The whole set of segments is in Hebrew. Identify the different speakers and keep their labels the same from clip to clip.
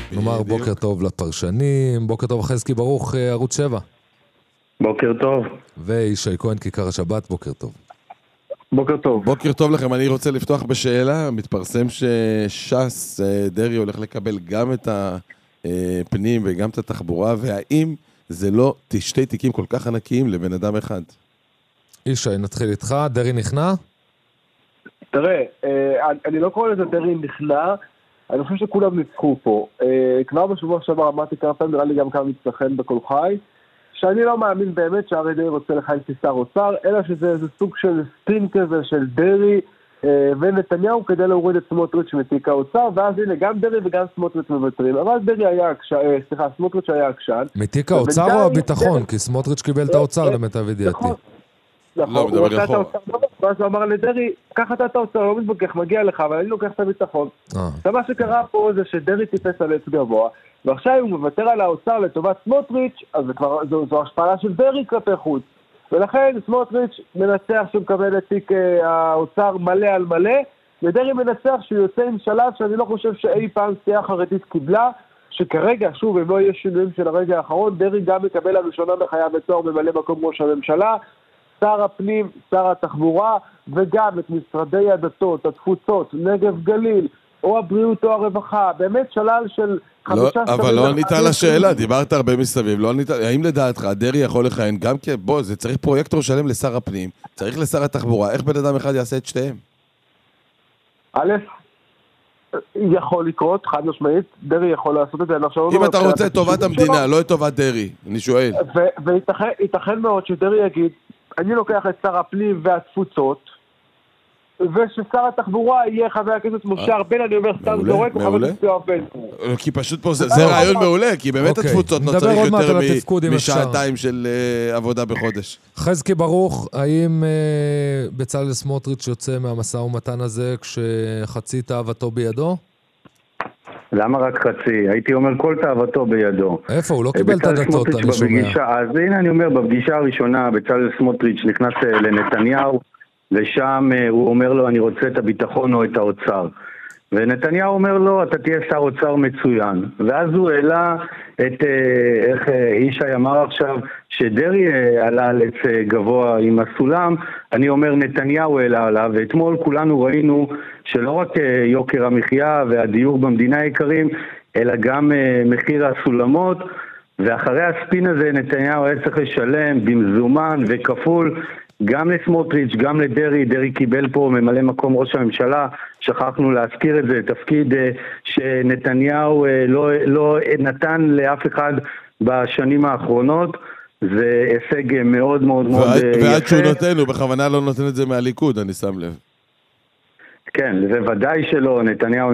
Speaker 1: נאמר בוקר טוב לפרשנים, בוקר טוב חזקי ברוך, ערוץ 7.
Speaker 2: בוקר טוב.
Speaker 1: וישי כהן, כיכר השבת, בוקר טוב.
Speaker 2: בוקר טוב.
Speaker 3: בוקר טוב לכם, אני רוצה לפתוח בשאלה, מתפרסם שש"ס דרעי הולך לקבל גם את הפנים וגם את התחבורה, והאם זה לא שתי תיקים כל כך ענקיים לבן אדם אחד?
Speaker 1: ישי, נתחיל איתך, דרעי נכנע?
Speaker 4: תראה, אני לא קורא לזה דרעי נכנע, אני חושב שכולם ניצחו פה. כבר בשבוע שעבר אמרתי כמה פעמים, נראה לי גם כמה מצטחן בכל חי, שאני לא מאמין באמת שהרי דרעי רוצה לכהן כשר אוצר, אלא שזה איזה סוג של ספין כזה של דרעי ונתניהו כדי להוריד את סמוטריץ' מתיק האוצר, ואז הנה גם דרעי וגם סמוטריץ' מבטרים. אבל סמוטריץ' היה עקשן.
Speaker 1: מתיק האוצר או הביטחון? כי סמוטריץ' קיבל את האוצר למיטב ידיעתי.
Speaker 4: נכון, הוא רצה את האוצר, ואז הוא אמר לדרעי, קח אתה את האוצר, לא מתווכח, מגיע לך, אבל אני לוקח את הביטחון. מה שקרה פה זה שדרעי טיפס על עץ גבוה, ועכשיו הוא מוותר על האוצר לטובת סמוטריץ', אז זו השפעה של דרעי כלפי חוץ. ולכן סמוטריץ' מנצח שמקבל את תיק האוצר מלא על מלא, ודרעי מנצח שהוא יוצא עם שלב שאני לא חושב שאי פעם סיעה חרדית קיבלה, שכרגע, שוב, אם לא יהיה שינויים של הרגע האחרון, דרעי גם מקבל לראשונה בחייו בתואר ממלא מקום ראש הממשלה, שר הפנים, שר התחבורה, וגם את משרדי הדתות, התפוצות, נגב גליל, או הבריאות או הרווחה, באמת שלל של 5 שרים.
Speaker 3: אבל לא ענית על השאלה, דיברת הרבה מסביב, לא ענית, האם לדעתך דרעי יכול לכהן גם בוא, זה צריך פרויקטור שלם לשר הפנים, צריך לשר התחבורה, איך בן אדם אחד יעשה את שתיהם?
Speaker 4: א', יכול לקרות, חד משמעית, דרעי יכול לעשות את זה.
Speaker 3: אם אתה רוצה את טובת המדינה, לא את טובת דרעי, אני שואל.
Speaker 4: וייתכן מאוד שדרעי יגיד, אני לוקח את שר הפנים והתפוצות, וששר התחבורה יהיה חבר הכנסת משה ארבל, אני אומר סתם זורק, הוא חבר הכנסת יואב בן צור.
Speaker 3: כי פשוט פה זה רעיון מעולה, כי באמת התפוצות לא צריך יותר משעתיים של עבודה בחודש.
Speaker 1: חזקי ברוך, האם בצלאל סמוטריץ' יוצא מהמשא ומתן הזה כשחצי תאוותו בידו?
Speaker 2: למה רק חצי? הייתי אומר כל תאוותו בידו.
Speaker 1: איפה? הוא לא קיבל את הדתות, אני שומע.
Speaker 2: אז הנה אני אומר, בפגישה הראשונה בצלאל סמוטריץ' נכנס לנתניהו, ושם הוא אומר לו אני רוצה את הביטחון או את האוצר, ונתניהו אומר לו אתה תהיה שר אוצר מצוין, ואז הוא העלה את איך ישי אמר עכשיו שדרעי עלה על עץ גבוה עם הסולם, אני אומר נתניהו העלה עליו, ואתמול כולנו ראינו שלא רק יוקר המחיה והדיור במדינה יקרים, אלא גם מחיר הסולמות, ואחרי הספין הזה נתניהו היה צריך לשלם במזומן וכפול גם לסמוטריץ', גם לדרעי. דרעי קיבל פה ממלא מקום ראש הממשלה, שכחנו להזכיר את זה, תפקיד שנתניהו לא נתן לאף אחד בשנים האחרונות, זה הישג מאוד מאוד מאוד יפה.
Speaker 3: ועד שהוא נותן, הוא בכוונה לא נותן את זה מהליכוד, אני שם לב.
Speaker 2: כן, זה ודאי שלא, נתניהו עם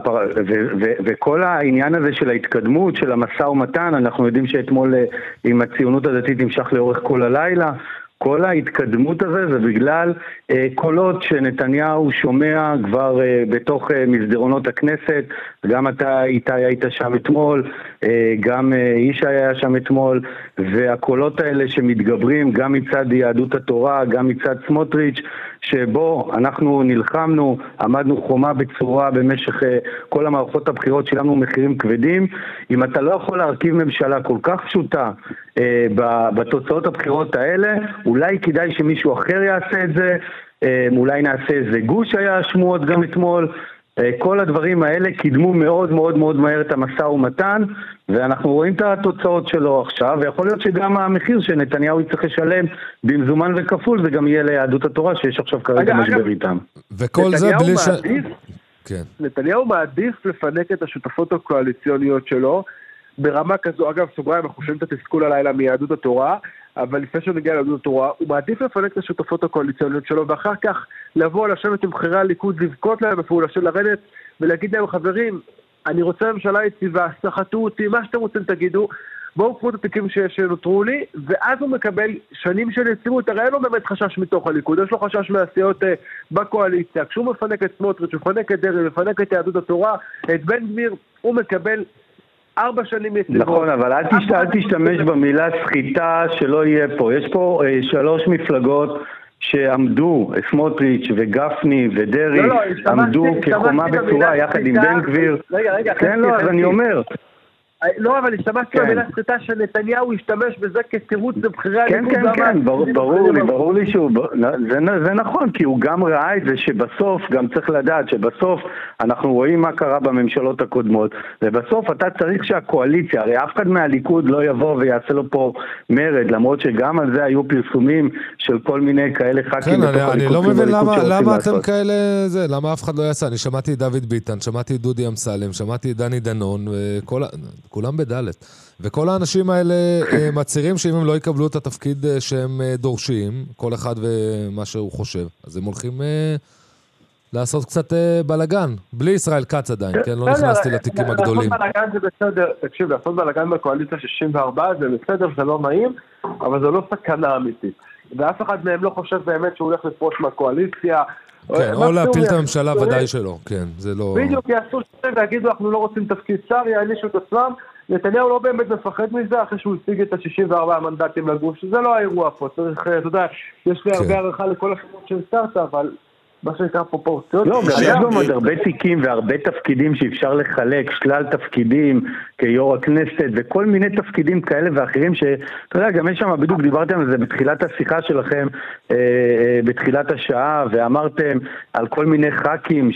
Speaker 2: וכל העניין הזה של ההתקדמות, של המשא ומתן, אנחנו יודעים שאתמול עם הציונות הדתית נמשך לאורך כל הלילה, כל ההתקדמות הזה זה בגלל קולות שנתניהו שומע כבר בתוך מסדרונות הכנסת, גם אתה איתי היית שם אתמול, גם ישי היה שם אתמול, והקולות האלה שמתגברים גם מצד יהדות התורה, גם מצד סמוטריץ', שבו אנחנו נלחמנו, עמדנו חומה בצורה במשך כל המערכות הבחירות, שילמנו מחירים כבדים. אם אתה לא יכול להרכיב ממשלה כל כך פשוטה בתוצאות הבחירות האלה, אולי כדאי שמישהו אחר יעשה את זה, אולי נעשה איזה גוש, היה שמועות גם אתמול. כל הדברים האלה קידמו מאוד מאוד מאוד מהר את המשא ומתן, ואנחנו רואים את התוצאות שלו עכשיו, ויכול להיות שגם המחיר שנתניהו יצטרך לשלם במזומן וכפול, זה גם יהיה ליהדות התורה שיש עכשיו כרגע משבר איתם.
Speaker 1: וכל זה בלי ש...
Speaker 4: נתניהו מעדיף לפנק את השותפות הקואליציוניות שלו, ברמה כזו, אגב, סוגריים, אנחנו חושבים את התסכול הלילה מיהדות התורה, אבל לפני שהוא נגיע ליהדות התורה, הוא מעדיף לפנק את השותפות הקואליציוניות שלו, ואחר כך לבוא לשבת עם בחירי הליכוד, לבכות להם אפילו, לרדת ולהגיד להם, חברים, אני רוצה ממשלה יציבה, סחטו אותי, מה שאתם רוצים תגידו, בואו קחו את התיקים שנותרו לי, ואז הוא מקבל שנים של יציבות. הרי אין לו באמת חשש מתוך הליכוד, יש לו חשש מהסיעות בקואליציה. כשהוא מפנק את סמוטריץ', הוא מפנק את דרעי, מפנק את יהדות התורה, את בן גביר, הוא מקבל 4 שנים יציבות.
Speaker 2: נכון, אבל אל תשתמש במילה סחיטה שלא יהיה פה. יש פה 3 מפלגות שעמדו, סמוטריץ' וגפני ודרי, עמדו כחומה בצורה יחד עם בן גביר.
Speaker 4: רגע,
Speaker 2: כן, לא, אז אני אומר.
Speaker 4: לא, אבל השתמשתי במילה סחיטה שנתניהו השתמש בזה כתירוץ לבחירי הליכוד.
Speaker 2: כן, ברור לי שהוא, זה נכון, כי הוא גם ראה את זה שבסוף, גם צריך לדעת שבסוף אנחנו רואים מה קרה בממשלות הקודמות, ובסוף אתה צריך שהקואליציה, הרי אף אחד מהליכוד לא יבוא ויעשה לו פה מרד, למרות שגם על זה היו פרסומים של כל מיני כאלה ח"כים.
Speaker 1: כן, אני לא מבין למה אתם כאלה, למה אף אחד לא יעשה, אני שמעתי את דוד ביטן, שמעתי את דודי אמסלם, שמעתי את דני דנון, כולם בדלת. וכל האנשים האלה מצהירים שאם הם לא יקבלו את התפקיד שהם דורשים, כל אחד ומה שהוא חושב, אז הם הולכים לעשות קצת בלגן. בלי ישראל כץ עדיין, כן? לא נכנסתי לתיקים הגדולים.
Speaker 4: לעשות בלגן זה בסדר. תקשיב, לעשות בלגן בקואליציה 64 זה בסדר, זה לא נעים, אבל זה לא סכנה אמיתית. ואף אחד מהם לא חושב באמת שהוא הולך לפרוש מהקואליציה.
Speaker 1: כן, או להפיל את הממשלה ודאי שלא, כן, זה לא...
Speaker 4: בדיוק, יעשו שהם ויגידו, אנחנו לא רוצים תפקיד שר, יענישו את עצמם. נתניהו לא באמת מפחד מזה, אחרי שהוא השיג את ה-64 המנדטים לגוש, זה לא האירוע פה, צריך, אתה יודע, יש לי הרבה הערכה לכל השמות של סטארט, אבל מה שנקרא פרופורציות.
Speaker 2: לא, יש גם עוד הרבה תיקים והרבה תפקידים שאפשר לחלק, שלל תפקידים כיו"ר הכנסת וכל מיני תפקידים כאלה ואחרים אתה יודע, גם יש שם, בדיוק דיברתם על זה בתחילת השיחה שלכם, בתחילת השעה, ואמרתם על כל מיני ח"כים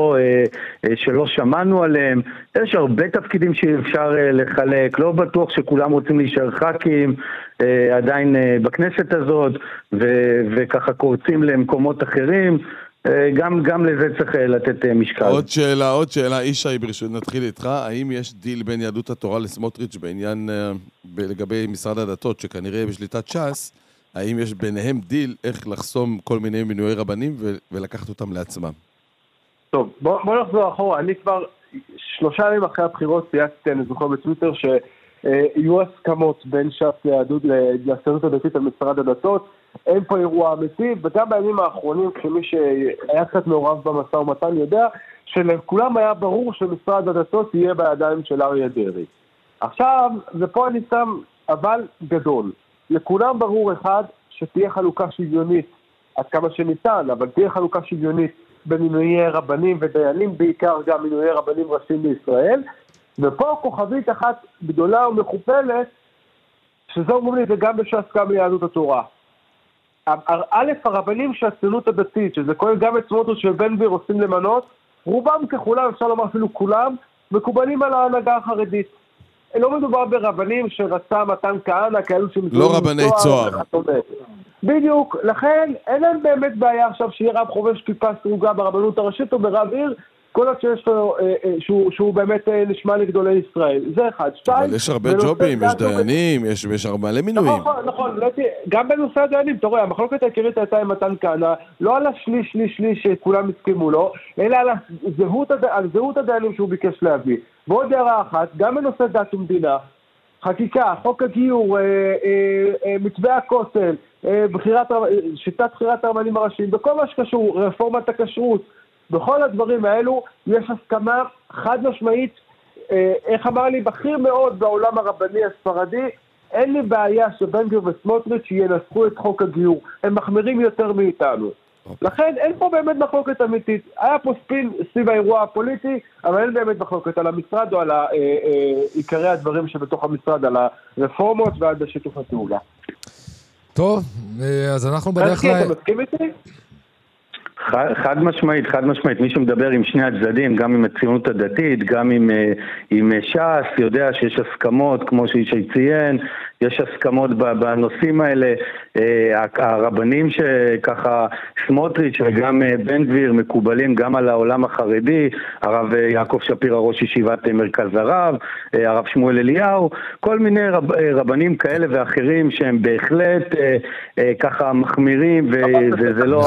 Speaker 2: שלא שמענו עליהם. יש הרבה תפקידים שאפשר לחלק, לא בטוח שכולם רוצים להישאר ח"כים עדיין בכנסת הזאת, וככה קורצים למקומות אחרים. גם לזה צריך לתת משקל.
Speaker 3: עוד שאלה, ישי, ברשות נתחיל איתך, האם יש דיל בין יהדות התורה לסמוטריץ' בעניין, לגבי משרד הדתות, שכנראה בשליטת ש"ס, האם יש ביניהם דיל איך לחסום כל מיני מינויי רבנים ולקחת אותם לעצמם?
Speaker 4: טוב, בוא נחזור אחורה, אני כבר 3 ימים אחרי הבחירות צייצתי, אני זוכר בטוויטר שיהיו הסכמות בין ש"ס לציונות הדתית על משרד הדתות, אין פה אירוע אמיתי, וגם בימים האחרונים, כשמי שהיה קצת מעורב במשא ומתן יודע, שלכולם היה ברור שמשרד הדתות יהיה בידיים של אריה דרעי. עכשיו, ופה אני שם אבל גדול. לכולם ברור אחד, שתהיה חלוקה שוויונית, עד כמה שניתן, אבל תהיה חלוקה שוויונית במינויי רבנים ודיינים, בעיקר גם מינויי רבנים ראשיים בישראל, ופה כוכבית אחת גדולה ומכופלת, שזו אומרים לי, זה גם בש"ס, גם ביהדות התורה. א', הרבנים של הציונות הדתית, שזה כולל גם את סמוטריץ' ובן גביר רוצים למנות, רובם ככולם, אפשר לומר אפילו כולם, מקובלים על ההנהגה החרדית. לא מדובר ברבנים שרצה מתן כהנא, כאלו שמתאים...
Speaker 3: לא רבני צוהר.
Speaker 4: בדיוק, לכן אין להם באמת בעיה עכשיו שיהיה רב חובש כיפה סרוגה ברבנות הראשית או ברב עיר, כל עוד שיש לו, שהוא באמת נשמע לגדולי ישראל. זה אחד.
Speaker 3: אבל יש הרבה ג'ובים, יש דיינים, יש הרבה למינויים.
Speaker 4: נכון, גם בנושא הדיינים, אתה רואה, המחלוקת העיקרית הייתה עם מתן כהנא, לא על השליש שכולם הסכימו לו, אלא על זהות הדיינים שהוא ביקש להביא. ועוד הערה אחת, גם בנושא דת ומדינה, חקיקה, חוק הגיור, מתווה הכותל, שיטת בחירת הרבנים הראשיים, בכל מה שקשור, רפורמת הכשרות, בכל הדברים האלו יש הסכמה חד משמעית, איך אמר לי, בכיר מאוד בעולם הרבני הספרדי, אין לי בעיה שבן גביר וסמוטריץ' ינסחו את חוק הגיור, הם מחמירים יותר מאיתנו. לכן אין פה באמת מחלוקת אמיתית, היה פה ספין סביב האירוע הפוליטי, אבל אין באמת מחלוקת על המשרד או על עיקרי הדברים שבתוך המשרד, על הרפורמות ועל בשיתוף הפעולה.
Speaker 1: טוב, אז אנחנו בדרך כלל...
Speaker 4: אתה מסכים איתי?
Speaker 2: חד משמעית, מי שמדבר עם שני הצדדים, גם עם הציונות הדתית, גם עם ש"ס, יודע שיש הסכמות, כמו שישי ציין, יש הסכמות בנושאים האלה, הרבנים שככה סמוטריץ' וגם בן גביר מקובלים גם על העולם החרדי, הרב יעקב שפירא ראש ישיבת מרכז הרב, הרב שמואל אליהו, כל מיני רבנים כאלה ואחרים שהם בהחלט ככה מחמירים, וזה לא...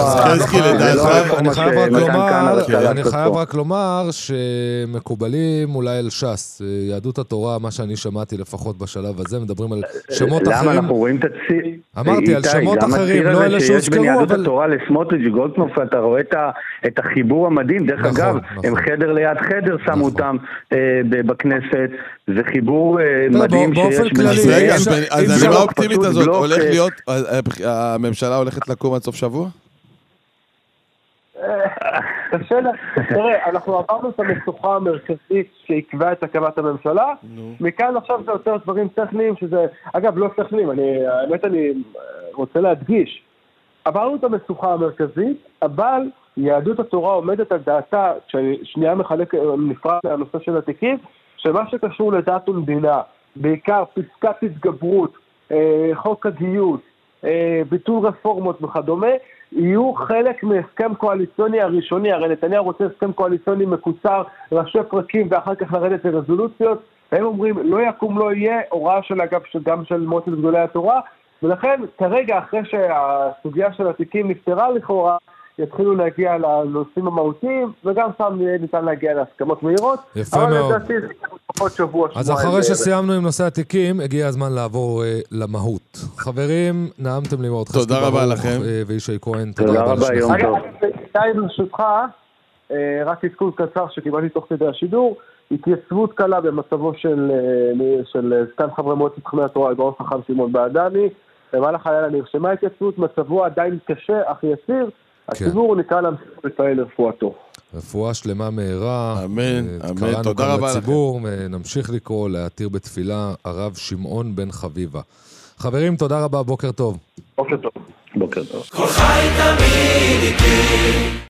Speaker 1: אני חייב רק לומר שמקובלים אולי על ש"ס, יהדות התורה, מה שאני שמעתי לפחות בשלב הזה, מדברים על שמות אחרים...
Speaker 2: למה אנחנו רואים את הציר?
Speaker 1: אמרתי, על שמות אחרים, לא אלה שהוזכרו, אבל...
Speaker 2: ביהדות התורה לסמוטריץ' וגולדקנופ, אתה רואה את החיבור המדהים, דרך אגב, הם חדר ליד חדר שמו אותם בכנסת, זה חיבור מדהים שיש...
Speaker 3: רגע, אז הנימה האופטימית הזאת הולך להיות, הממשלה הולכת לקום עד סוף שבוע?
Speaker 4: תראה, אנחנו עברנו את המשוכה המרכזית שעקבה את הקמת הממשלה, מכאן עכשיו זה יותר דברים טכניים, שזה, אגב, לא טכניים, האמת אני רוצה להדגיש, עברנו את המשוכה המרכזית, אבל יהדות התורה עומדת על דעתה, ששנייה נפרד מהנושא של התיקים, שמה שקשור לדת ומדינה, בעיקר פסקת התגברות, חוק הגיוס, ביטול רפורמות וכדומה, יהיו חלק מהסכם קואליציוני הראשוני. הרי נתניהו רוצה הסכם קואליציוני מקוצר, ראשי פרקים ואחר כך לרדת לרזולוציות. הם אומרים לא יקום לא יהיה, הוראה של אגב גם של מועצת גדולי התורה, ולכן כרגע אחרי שהסוגיה של התיקים נפתרה לכאורה, יתחילו להגיע לנושאים המהותיים, וגם שם ניתן להגיע להסכמות מהירות.
Speaker 1: יפה מאוד. אז אחרי שסיימנו עם נושא התיקים, הגיע הזמן לעבור למהות. חברים, נעמתם לי מאוד.
Speaker 3: תודה רבה לכם.
Speaker 1: וישי כהן,
Speaker 2: תודה רבה, יום טוב.
Speaker 4: אגב, ברשותך, רק עדכון קצר שקיבלתי תוך כדי השידור, התייצבות קלה במצבו של סגן חברי מועצת חכמי התורה, הגאון חכם שמעון בעדני. במהלך הלילה נרשמה התייצבות, מצבו עדיין קשה אך יסיר. הציבור נקרא להמשיך לתפעל לרפואתו.
Speaker 1: רפואה שלמה מהירה.
Speaker 3: אמן, אמן, תודה רבה לכם.
Speaker 1: נמשיך לקרוא, להתיר בתפילה, הרב שמעון בן חביבה. חברים, תודה רבה, בוקר טוב.
Speaker 4: בוקר טוב.
Speaker 2: בוקר טוב.
Speaker 5: כל חי תמיד איתי.